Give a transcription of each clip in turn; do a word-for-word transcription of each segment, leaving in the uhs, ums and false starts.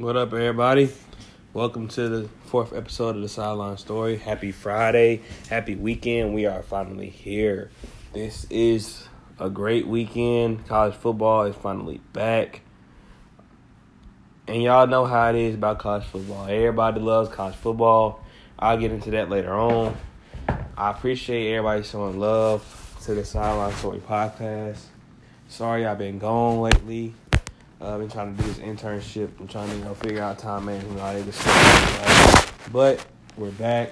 What up, everybody? Welcome to the fourth episode of the Sideline Story. Happy Friday. Happy weekend. We are finally here. This is a great weekend. College football is finally back. And y'all know how it is about college football. Everybody loves college football. I'll get into that later on. I appreciate everybody showing love to the Sideline Story podcast. Sorry I've been gone lately. Uh, I've been trying to do this internship. I'm trying to, you know, figure out time management, all that good stuff. But we're back,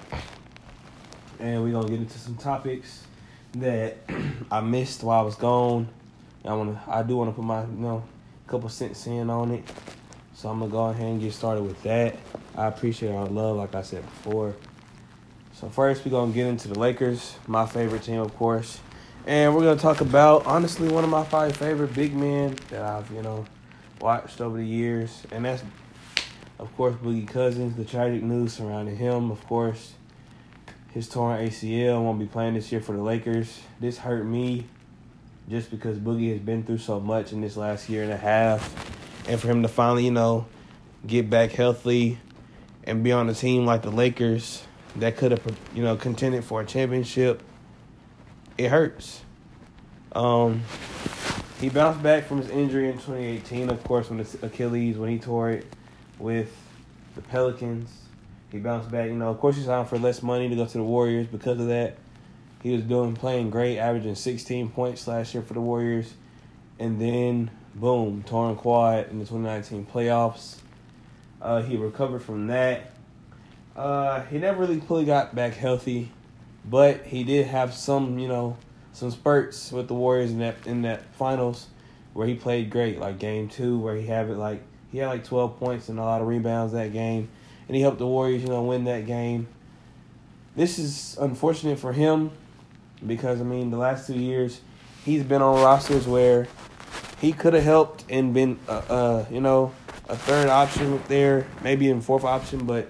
and we're gonna get into some topics that I missed while I was gone. I wanna, I do want to put my, you know, couple cents in on it. So I'm gonna go ahead and get started with that. I appreciate our love, like I said before. So first, we're gonna get into the Lakers, my favorite team, of course. And we're going to talk about, honestly, one of my probably favorite big men that I've, you know, watched over the years. And that's, of course, Boogie Cousins, the tragic news surrounding him. Of course, his torn A C L won't be playing this year for the Lakers. This hurt me just because Boogie has been through so much in this last year and a half. And for him to finally, you know, get back healthy and be on a team like the Lakers that could have, you know, contended for a championship, it hurts. Um, he bounced back from his injury in twenty eighteen, of course, when the Achilles, when he tore it with the Pelicans. He bounced back. You know, of course, he signed for less money to go to the Warriors because of that. He was doing playing great, averaging sixteen points last year for the Warriors. And then, boom, torn quad in the twenty nineteen playoffs. Uh, he recovered from that. Uh, he never really fully got back healthy. But he did have some, you know, some spurts with the Warriors in that in that finals where he played great, like game two, where he had it like he had like twelve points and a lot of rebounds that game, and he helped the Warriors, you know, win that game. This is unfortunate for him because I mean the last two years he's been on rosters where he could have helped and been, uh, uh, you know, a third option there, maybe a fourth option, but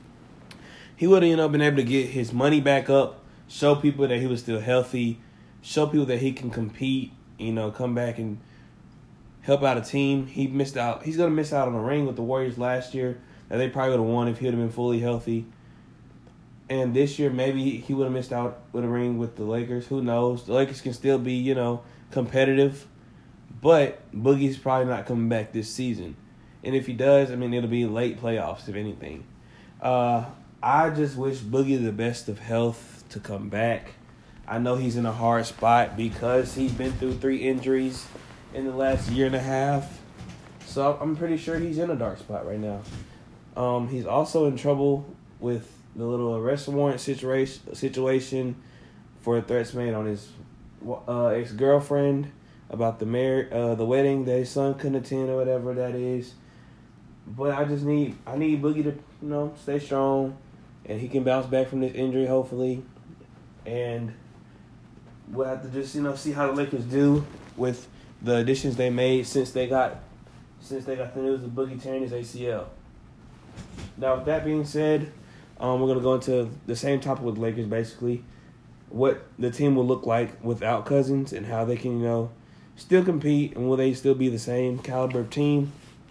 he would have, you know, been able to get his money back up. Show people that he was still healthy. Show people that he can compete, you know, come back and help out a team. He missed out. He's going to miss out on a ring with the Warriors last year that they probably would have won if he would have been fully healthy. And this year, maybe he would have missed out with a ring with the Lakers. Who knows? The Lakers can still be, you know, competitive. But Boogie's probably not coming back this season. And if he does, I mean, it'll be late playoffs, if anything. Uh, I just wish Boogie the best of health to come back. I know he's in a hard spot because he's been through three injuries in the last year and a half. So I'm pretty sure he's in a dark spot right now. Um, he's also in trouble with the little arrest warrant situation situation for threats made on his uh, ex-girlfriend about the mar- uh, the wedding that his son couldn't attend or whatever that is. But I just need I need Boogie to, you know, stay strong, and he can bounce back from this injury hopefully. And we'll have to just, you know, see how the Lakers do with the additions they made since they got since they got the news of Boogie tearing his A C L. Now, with that being said, um, we're gonna go into the same topic with the Lakers, basically, what the team will look like without Cousins and how they can, you know, still compete and will they still be the same caliber of team.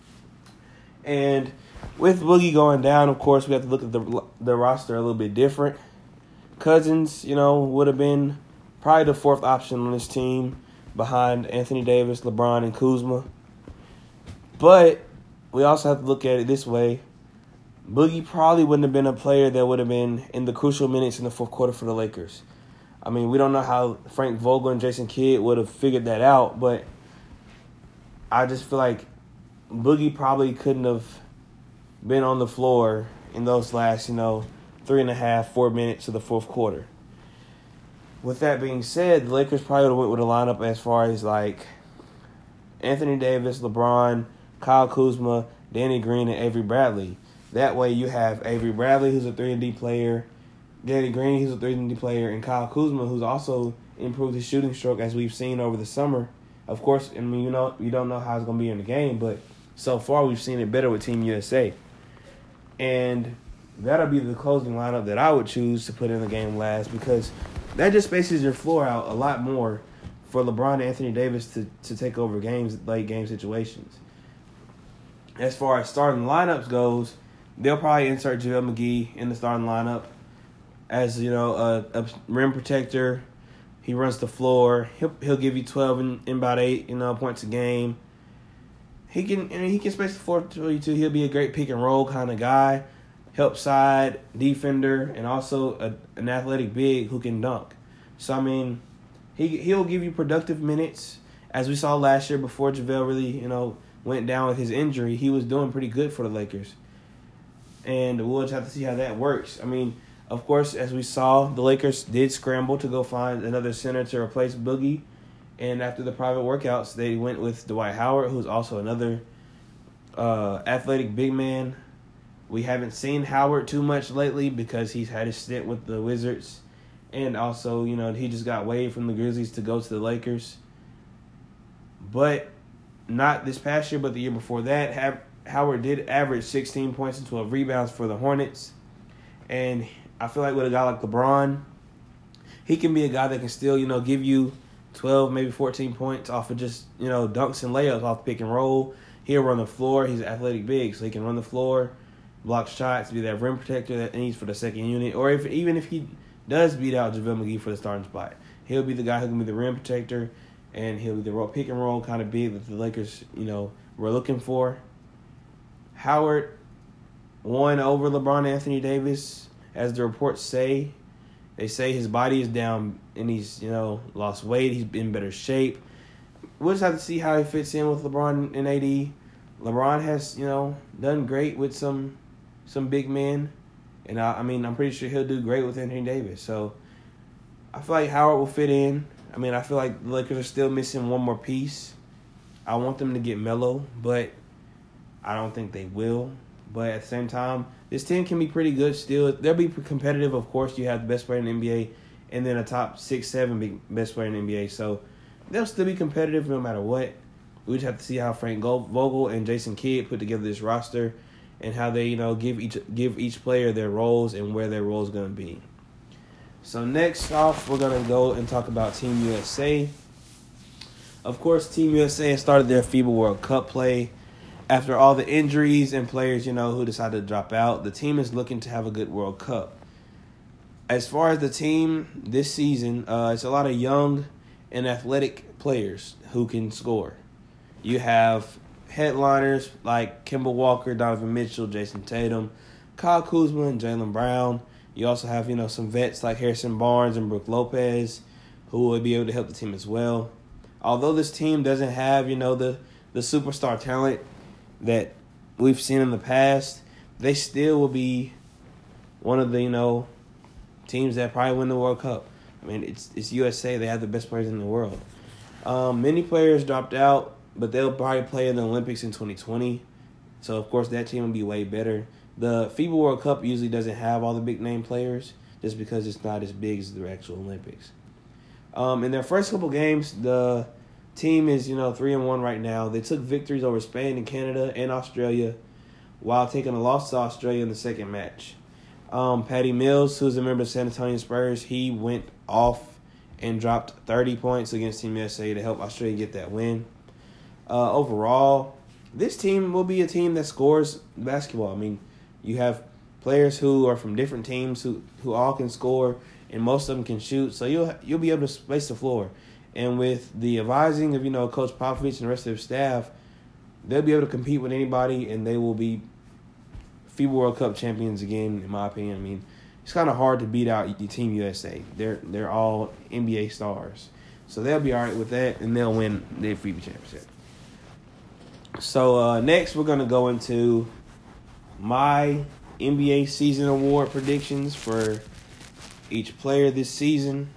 And with Boogie going down, of course, we have to look at the the roster a little bit different. Cousins, you know, would have been probably the fourth option on this team behind Anthony Davis, LeBron, and Kuzma. But we also have to look at it this way. Boogie probably wouldn't have been a player that would have been in the crucial minutes in the fourth quarter for the Lakers. I mean, we don't know how Frank Vogel and Jason Kidd would have figured that out, but I just feel like Boogie probably couldn't have been on the floor in those last, you know, three and a half, four minutes of the fourth quarter. With that being said, the Lakers probably would have went with a lineup as far as like Anthony Davis, LeBron, Kyle Kuzma, Danny Green, and Avery Bradley. That way you have Avery Bradley, who's a three and D player, Danny Green, who's a three and D player, and Kyle Kuzma, who's also improved his shooting stroke as we've seen over the summer. Of course, I mean, you know, you don't know how it's going to be in the game, but so far we've seen it better with Team U S A. And that'll be the closing lineup that I would choose to put in the game last because that just spaces your floor out a lot more for LeBron and Anthony Davis to, to take over games, late game situations. as far as starting lineups goes, they'll probably insert JaVale McGee in the starting lineup as, you know, a, a rim protector. He runs the floor. He'll he'll give you twelve and, and about eight, you know, points a game. He can I mean, he can space the floor for you too. He'll be a great pick and roll kind of guy, help side defender, and also a, an athletic big who can dunk. So I mean, he he'll give you productive minutes. As we saw last year, before JaVale really, you know, went down with his injury, he was doing pretty good for the Lakers. And we'll just have to see how that works. I mean, of course, as we saw, the Lakers did scramble to go find another center to replace Boogie. And after the private workouts, they went with Dwight Howard, who's also another uh, athletic big man. We haven't seen Howard too much lately because he's had his stint with the Wizards. And also, you know, he just got waived from the Grizzlies to go to the Lakers. But not this past year, but the year before that, Howard did average sixteen points and twelve rebounds for the Hornets. And I feel like with a guy like LeBron, he can be a guy that can still, you know, give you twelve, maybe fourteen points off of just, you know, dunks and layups off pick and roll. He'll run the floor. He's an athletic big, so he can run the floor, block shots, be that rim protector that he needs for the second unit. Or if even if he does beat out JaVale McGee for the starting spot, he'll be the guy who can be the rim protector, and he'll be the roll, pick and roll kind of big that the Lakers, you know, were looking for. Howard won over LeBron Anthony Davis, as the reports say. They say his body is down and he's, you know, lost weight. He's in better shape. We'll just have to see how he fits in with LeBron and A D. LeBron has, you know, done great with some some big men. And, I, I mean, I'm pretty sure he'll do great with Anthony Davis. So, I feel like Howard will fit in. I mean, I feel like the Lakers are still missing one more piece. I want them to get Melo, but I don't think they will. But at the same time, this team can be pretty good still. They'll be competitive, of course. You have the best player in the N B A and then a top six, seven big best player in the N B A. So they'll still be competitive no matter what. We just have to see how Frank Vogel and Jason Kidd put together this roster and how they, you know, give each give each player their roles and where their roles going to be. So next off, we're going to go and talk about Team U S A. Of course, Team U S A has started their FIBA World Cup play. After all the injuries and players, you know, who decided to drop out, the team is looking to have a good World Cup. As far as the team this season, uh, it's a lot of young and athletic players who can score. You have headliners like Kemba Walker, Donovan Mitchell, Jason Tatum, Kyle Kuzma, and Jaylen Brown. You also have, you know, some vets like Harrison Barnes and Brook Lopez who will be able to help the team as well. Although this team doesn't have, you know, the, the superstar talent that we've seen in the past, they still will be one of the, you know, teams that probably win the World Cup. I mean, it's it's U S A. They have the best players in the world. Um, many players dropped out, but they'll probably play in the Olympics in twenty twenty. So, of course, that team will be way better. The FIBA World Cup usually doesn't have all the big-name players just because it's not as big as the actual Olympics. Um, in their first couple games, the team is, you know, three and one right now. They took victories over Spain and Canada and Australia while taking a loss to Australia in the second match. Um, Patty Mills, who's a member of San Antonio Spurs, he went off and dropped thirty points against Team U S A to help Australia get that win. Uh, overall, this team will be a team that scores basketball. I mean, you have players who are from different teams who, who all can score, and most of them can shoot. So you'll you'll be able to space the floor. And with the advising of, you know, Coach Popovich and the rest of their staff, they'll be able to compete with anybody, and they will be FIBA World Cup champions again, in my opinion. I mean, it's kind of hard to beat out the Team U S A. They're they're all N B A stars. So they'll be all right with that, and they'll win their FIBA championship. So uh, next, we're going to go into my N B A season award predictions for each player this season.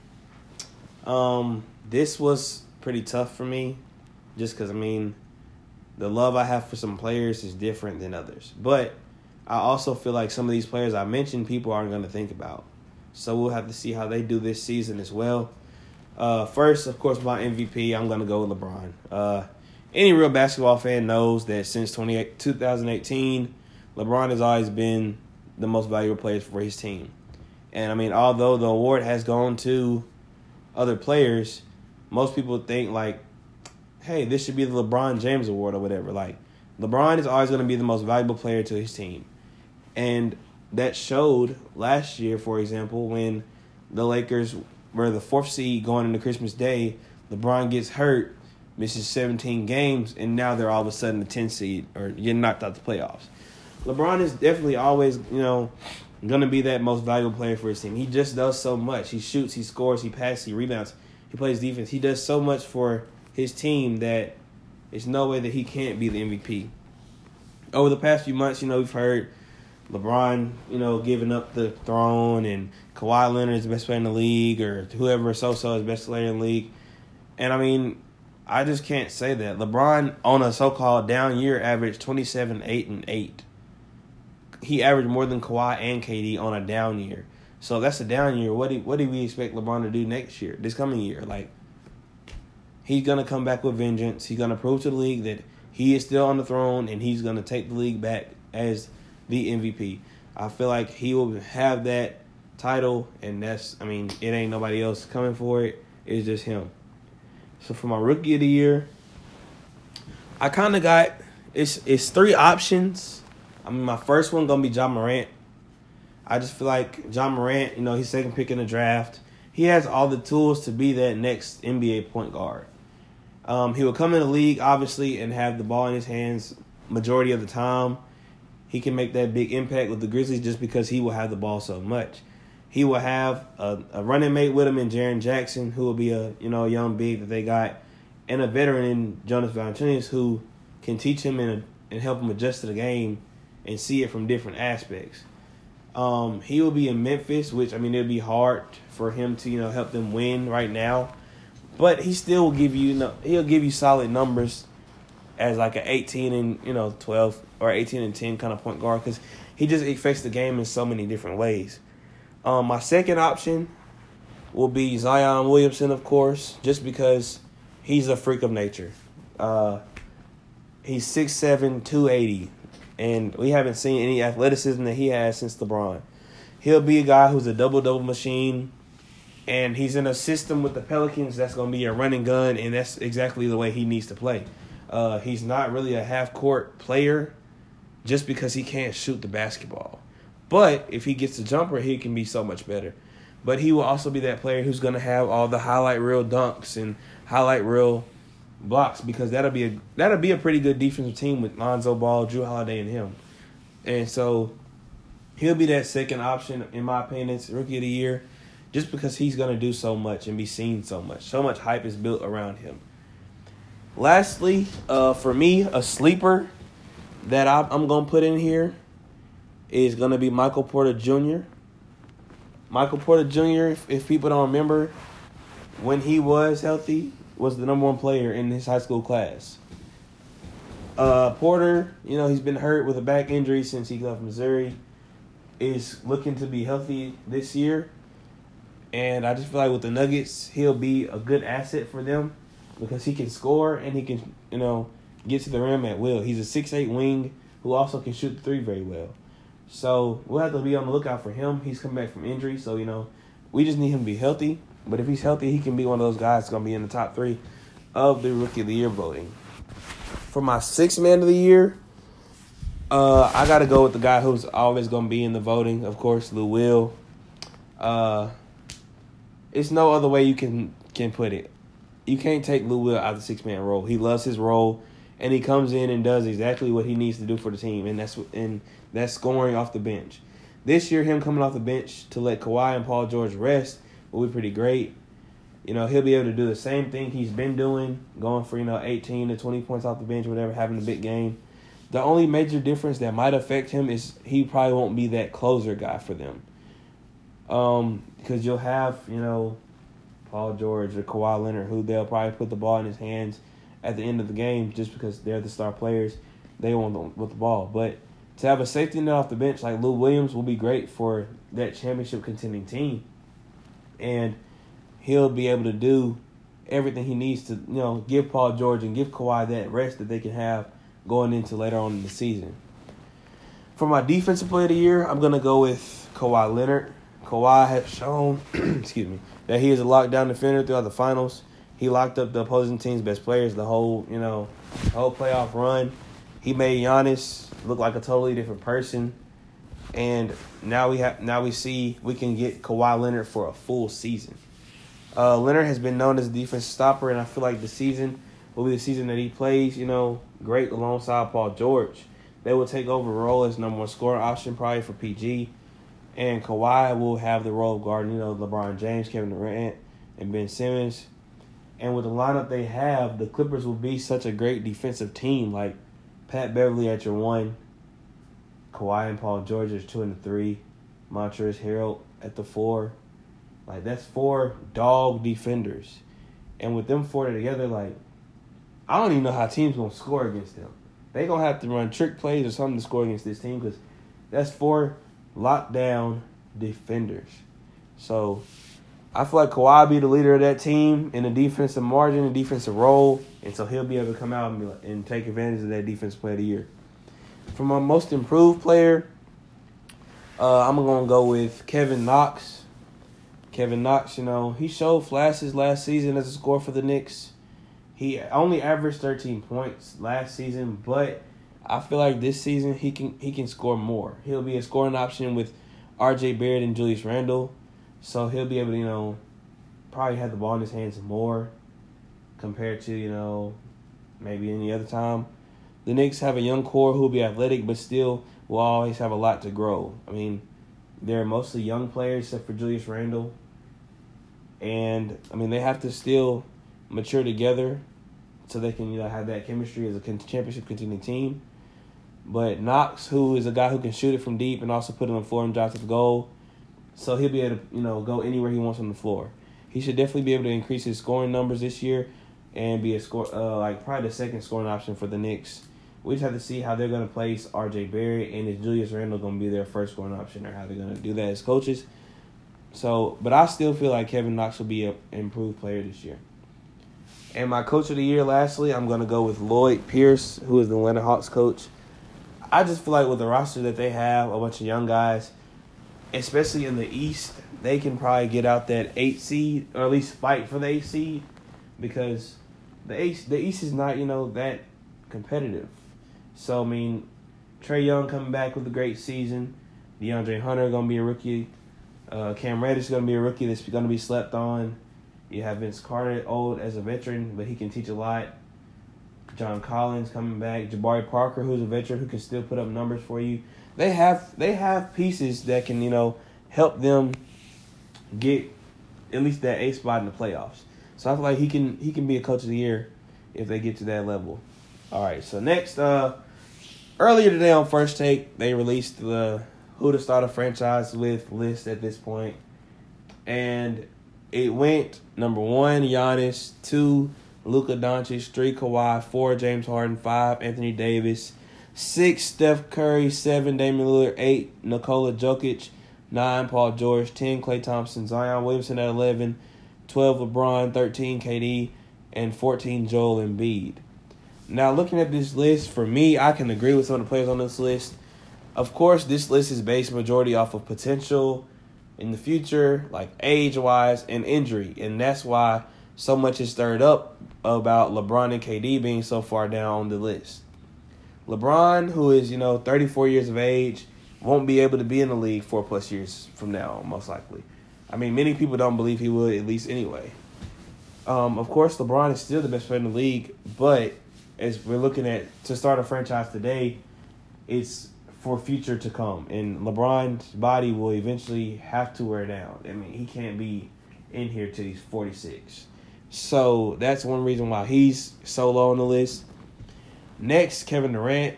Um... This was pretty tough for me just because, I mean, the love I have for some players is different than others. But I also feel like some of these players I mentioned, people aren't going to think about. So we'll have to see how they do this season as well. Uh, first, of course, my M V P, I'm going to go with LeBron. Uh, any real basketball fan knows that since twenty eighteen, LeBron has always been the most valuable player for his team. And, I mean, although the award has gone to other players, most people think, like, hey, this should be the LeBron James Award or whatever. Like, LeBron is always going to be the most valuable player to his team. And that showed last year, for example, when the Lakers were the fourth seed going into Christmas Day, LeBron gets hurt, misses seventeen games, and now they're all of a sudden the tenth seed or getting knocked out the playoffs. LeBron is definitely always, you know, going to be that most valuable player for his team. He just does so much. He shoots, he scores, he passes, he rebounds, he plays defense. He does so much for his team that there's no way that he can't be the M V P. Over the past few months, you know, we've heard LeBron, you know, giving up the throne and Kawhi Leonard is the best player in the league or whoever so-so is the best player in the league. And, I mean, I just can't say that. LeBron, on a so-called down year, averaged twenty-seven, eight, and eight. He averaged more than Kawhi and K D on a down year. So that's a down year. What do, what do we expect LeBron to do next year, this coming year? Like, he's going to come back with vengeance. He's going to prove to the league that he is still on the throne, and he's going to take the league back as the M V P. I feel like he will have that title, and that's, I mean, it ain't nobody else coming for it. It's just him. So for my Rookie of the Year, I kind of got, it's it's three options. I mean, my first one going to be Ja Morant. I just feel like Ja Morant, you know, he's second pick in the draft. He has all the tools to be that next N B A point guard. Um, he will come in the league, obviously, and have the ball in his hands majority of the time. He can make that big impact with the Grizzlies just because he will have the ball so much. He will have a, a running mate with him in Jaren Jackson, who will be a you know a young big that they got, and a veteran in Jonas Valanciunas who can teach him and, and help him adjust to the game and see it from different aspects. Um, he will be in Memphis, which, I mean, it'll be hard for him to, you know, help them win right now. But he still will give you, you know, he'll give you solid numbers as like an eighteen and, you know, twelve or eighteen and ten kind of point guard because he just affects the game in so many different ways. Um, my second option will be Zion Williamson, of course, just because he's a freak of nature. Uh, he's six seven, two eighty, and we haven't seen any athleticism that he has since LeBron. He'll be a guy who's a double-double machine, and he's in a system with the Pelicans that's going to be a running gun, and that's exactly the way he needs to play. Uh, he's not really a half-court player just because he can't shoot the basketball. But if he gets the jumper, he can be so much better. But he will also be that player who's going to have all the highlight reel dunks and highlight reel blocks because that'll be a that'll be a pretty good defensive team with Lonzo Ball, Jrue Holiday, and him. And so he'll be that second option, in my opinion, it's Rookie of the Year, just because he's going to do so much and be seen so much. So much hype is built around him. Lastly, uh, for me, a sleeper that I, I'm going to put in here is going to be Michael Porter Junior Michael Porter Junior, if, if people don't remember, when he was healthy, was the number one player in his high school class. Uh, Porter, you know, he's been hurt with a back injury since he left Missouri, is looking to be healthy this year. And I just feel like with the Nuggets, he'll be a good asset for them because he can score and he can, you know, get to the rim at will. He's a six eight wing who also can shoot the three very well. So we'll have to be on the lookout for him. He's coming back from injury, so, you know, we just need him to be healthy. But if he's healthy, he can be one of those guys that's going to be in the top three of the Rookie of the Year voting. For my sixth man of the year, uh, I got to go with the guy who's always going to be in the voting, of course, Lou Will. Uh, it's no other way you can, can put it. You can't take Lou Will out of the six-man role. He loves his role, and he comes in and does exactly what he needs to do for the team, and that's and that's scoring off the bench. This year, him coming off the bench to let Kawhi and Paul George rest will be pretty great. You know, he'll be able to do the same thing he's been doing, going for, you know, eighteen to twenty points off the bench, whatever, having a big game. The only major difference that might affect him is he probably won't be that closer guy for them. Um, because you'll have, you know, Paul George or Kawhi Leonard, who they'll probably put the ball in his hands at the end of the game just because they're the star players. They want them with the ball. But to have a safety net off the bench like Lou Williams will be great for that championship contending team. And he'll be able to do everything he needs to, you know, give Paul George and give Kawhi that rest that they can have going into later on in the season. For my defensive player of the year, I'm going to go with Kawhi Leonard. Kawhi has shown, excuse me, that he is a lockdown defender throughout the finals. He locked up the opposing team's best players the whole, you know, whole playoff run. He made Giannis look like a totally different person. And now we have now we see we can get Kawhi Leonard for a full season. Uh, Leonard has been known as a defensive stopper, and I feel like the season will be the season that he plays, you know, great alongside Paul George. They will take over the role as number one scoring option probably for P G. And Kawhi will have the role of guarding, you know, LeBron James, Kevin Durant, and Ben Simmons. And with the lineup they have, the Clippers will be such a great defensive team. Like Pat Beverly at your one, Kawhi and Paul George is two and the three, Montrezl Harrell at the four. Like that's four dog defenders. And with them four together, like I don't even know how teams gonna score against them. They gonna have to run trick plays or something to score against this team because that's four lockdown defenders. So I feel like Kawhi will be the leader of that team in the defensive margin and defensive role, and so he'll be able to come out and, be like, and take advantage of that defensive player of the year. For my most improved player, uh, I'm going to go with Kevin Knox. Kevin Knox, you know, he showed flashes last season as a scorer for the Knicks. He only averaged thirteen points last season, but I feel like this season he can he can score more. He'll be a scoring option with R J Barrett and Julius Randle. So he'll be able to, you know, probably have the ball in his hands more compared to, you know, maybe any other time. The Knicks have a young core who will be athletic, but still will always have a lot to grow. I mean, they're mostly young players except for Julius Randle. And, I mean, they have to still mature together so they can, you know, have that chemistry as a championship contending team. But Knox, who is a guy who can shoot it from deep and also put it on the floor and drive to the goal, so he'll be able to, you know, go anywhere he wants on the floor. He should definitely be able to increase his scoring numbers this year and be a score, uh, like probably the second scoring option for the Knicks. We just have to see how they're going to place R J Barrett and is Julius Randle going to be their first scoring option or how they're going to do that as coaches. So, but I still feel like Kevin Knox will be an improved player this year. And my coach of the year, lastly, I'm going to go with Lloyd Pierce, who is the Atlanta Hawks coach. I just feel like with the roster that they have, a bunch of young guys, especially in the East, they can probably get out that eight seed or at least fight for the eight seed because the East, the East is not, you know, that competitive. So, I mean, Trae Young coming back with a great season. DeAndre Hunter going to be a rookie. Uh, Cam Reddish is going to be a rookie that's going to be slept on. You have Vince Carter, old as a veteran, but he can teach a lot. John Collins coming back. Jabari Parker, who's a veteran who can still put up numbers for you. They have they have pieces that can, you know, help them get at least that eighth spot in the playoffs. So I feel like he can he can be a coach of the year if they get to that level. All right, so next, uh, earlier today on First Take, they released the who to start a franchise with list at this point. And it went number one, Giannis, two, Luka Doncic, three, Kawhi, four, James Harden, five, Anthony Davis, six, Steph Curry, seven, Damian Lillard, eight, Nikola Jokic, nine, Paul George, ten, Klay Thompson, Zion Williamson at eleven, twelve, LeBron, thirteen, K D, and fourteen, Joel Embiid. Now, looking at this list, for me, I can agree with some of the players on this list. Of course, this list is based majority off of potential in the future, like age-wise and injury, and that's why so much is stirred up about LeBron and K D being so far down on the list. LeBron, who is, you know, thirty-four years of age, won't be able to be in the league four plus years from now, most likely. I mean, many people don't believe he would, at least anyway. Um, of course, LeBron is still the best player in the league, but as we're looking at to start a franchise today, it's for future to come. And LeBron's body will eventually have to wear down. I mean, he can't be in here till he's forty-six. So that's one reason why he's so low on the list. Next, Kevin Durant.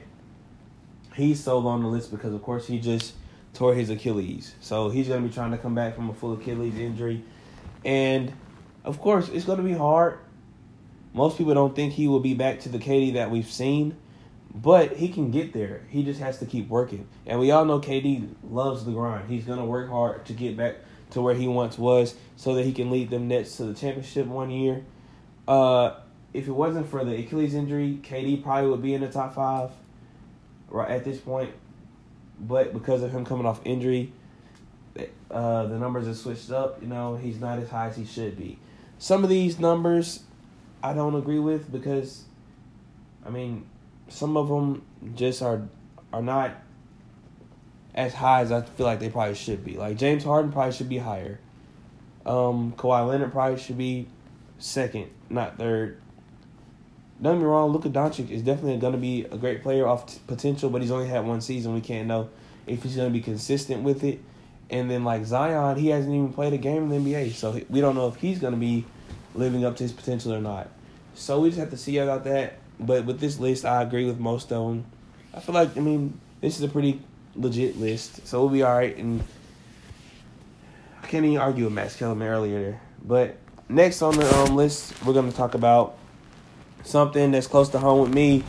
He's so low on the list because, of course, he just tore his Achilles. So he's going to be trying to come back from a full Achilles injury. And, of course, it's going to be hard. Most people don't think he will be back to the K D that we've seen. But he can get there. He just has to keep working. And we all know K D loves the grind. He's going to work hard to get back to where he once was so that he can lead them Nets to the championship one year. Uh, if it wasn't for the Achilles injury, K D probably would be in the top five right at this point. But because of him coming off injury, uh, the numbers have switched up. You know, he's not as high as he should be. Some of these numbers I don't agree with because, I mean, some of them just are are not as high as I feel like they probably should be. Like James Harden probably should be higher. Um, Kawhi Leonard probably should be second, not third. Don't get me wrong, Luka Doncic is definitely going to be a great player off t- potential, but he's only had one season. We can't know if he's going to be consistent with it. And then, like, Zion, he hasn't even played a game in the N B A, so we don't know if he's going to be living up to his potential or not. So we just have to see about that. But with this list, I agree with most of them. I feel like, I mean, this is a pretty legit list, so we'll be all right. And I can't even argue with Max Kellerman earlier there. But next on the um, list, we're going to talk about something that's close to home with me.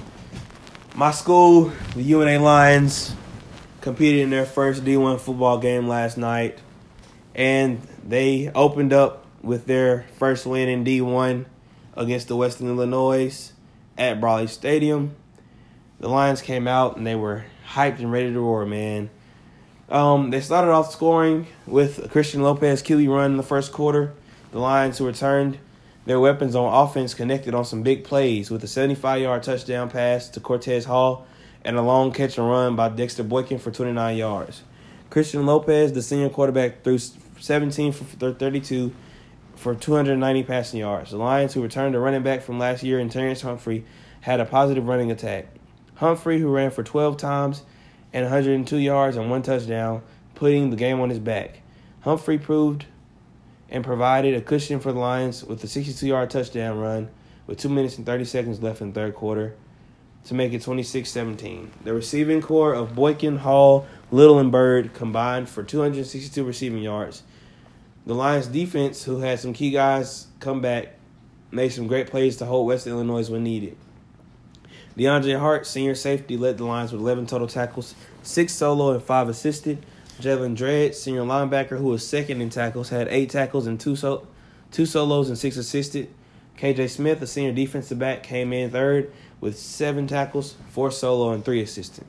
My school, the U N A Lions, competed in their first D one football game last night, and they opened up with their first win in D one against the Western Illinois at Brawley Stadium. The Lions came out, and they were hyped and ready to roar, man. Um, they started off scoring with a Christian Lopez Q B run in the first quarter. The Lions, who returned their weapons on offense, connected on some big plays with a seventy-five-yard touchdown pass to Cortez Hall and a long catch and run by Dexter Boykin for twenty-nine yards. Christian Lopez, the senior quarterback, threw seventeen for thirty-two for two hundred ninety passing yards. The Lions, who returned a running back from last year in Terrence Humphrey, had a positive running attack. Humphrey, who ran for twelve times and one hundred two yards and one touchdown, putting the game on his back. Humphrey proved and provided a cushion for the Lions with a sixty-two-yard touchdown run with two minutes and thirty seconds left in the third quarter to make it twenty-six seventeen. The receiving core of Boykin, Hall, Little, and Bird combined for two hundred sixty-two receiving yards. The Lions defense, who had some key guys come back, made some great plays to hold Western Illinois when needed. DeAndre Hart, senior safety, led the Lions with eleven total tackles, six solo and five assisted. Jalen Dredd, senior linebacker, who was second in tackles, had eight tackles and two so- two solos and six assisted. K J Smith, a senior defensive back, came in third with seven tackles, four solo, and three assisted.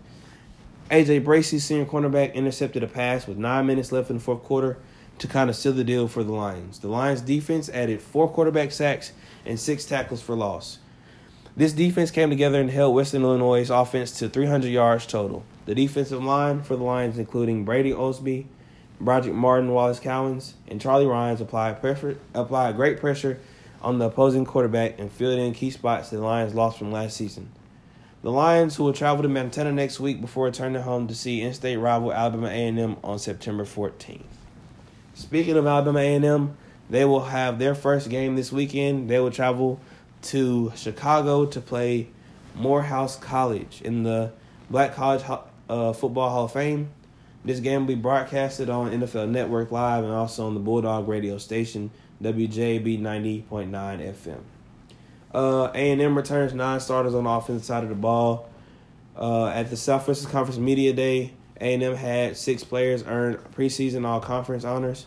A J Bracey, senior cornerback, intercepted a pass with nine minutes left in the fourth quarter to kind of seal the deal for the Lions. The Lions defense added four quarterback sacks and six tackles for loss. This defense came together and held Western Illinois' offense to three hundred yards total. The defensive line for the Lions, including Brady Osby, Broderick Martin, Wallace Cowens, and Charlie Ryans, applied, pressure, applied great pressure on the opposing quarterback and filled in key spots that the Lions lost from last season. The Lions, who will travel to Montana next week before returning home to see in-state rival Alabama A and M on September fourteenth. Speaking of Alabama A and M, they will have their first game this weekend. They will travel to Chicago to play Morehouse College in the Black College uh, Football Hall of Fame. This game will be broadcasted on N F L Network Live and also on the Bulldog radio station, W J B ninety point nine F M. Uh, A and M returns nine starters on the offensive side of the ball. Uh, at the Southwestern Conference Media Day, A and M had six players earn preseason all-conference honors.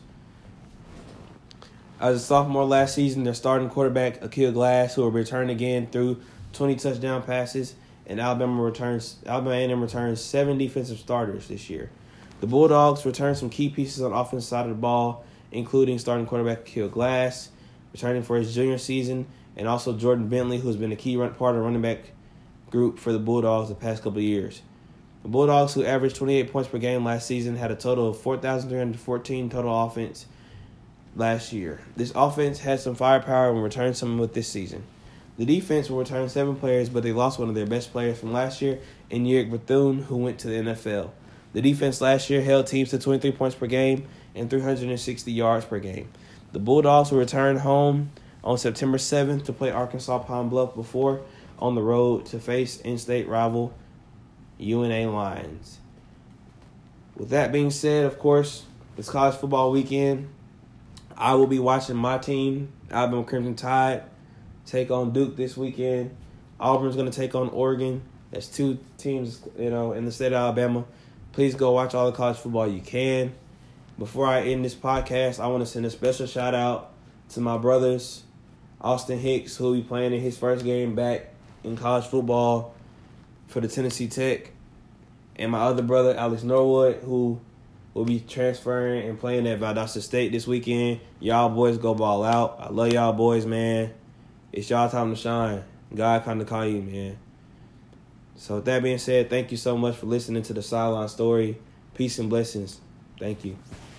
As a sophomore last season, their starting quarterback, Akil Glass, who will return again through twenty touchdown passes, and Alabama returns Alabama A and M returns seven defensive starters this year. The Bulldogs return some key pieces on the offensive side of the ball, including starting quarterback Akil Glass, returning for his junior season, and also Jordan Bentley, who has been a key run, part of the running back group for the Bulldogs the past couple of years. The Bulldogs, who averaged twenty-eight points per game last season, had a total of four thousand three hundred fourteen total offense last year. This offense had some firepower and returned some with this season. The defense will return seven players, but they lost one of their best players from last year in Yerrick Bethune, who went to the N F L. The defense last year held teams to twenty-three points per game and three hundred sixty yards per game. The Bulldogs will return home on September seventh to play Arkansas Pine Bluff before on the road to face in-state rival U N A Lions. With that being said, of course, it's college football weekend. I will be watching my team, Alabama Crimson Tide, take on Duke this weekend. Auburn's going to take on Oregon. That's two teams, you know, in the state of Alabama. Please go watch all the college football you can. Before I end this podcast, I want to send a special shout-out to my brothers, Austin Hicks, who will be playing in his first game back in college football for the Tennessee Tech, and my other brother, Alex Norwood, who will be transferring and playing at Valdosta State this weekend. Y'all boys go ball out. I love y'all boys, man. It's y'all time to shine. God kind of call you, man. So with that being said, thank you so much for listening to the Sideline Story. Peace and blessings. Thank you.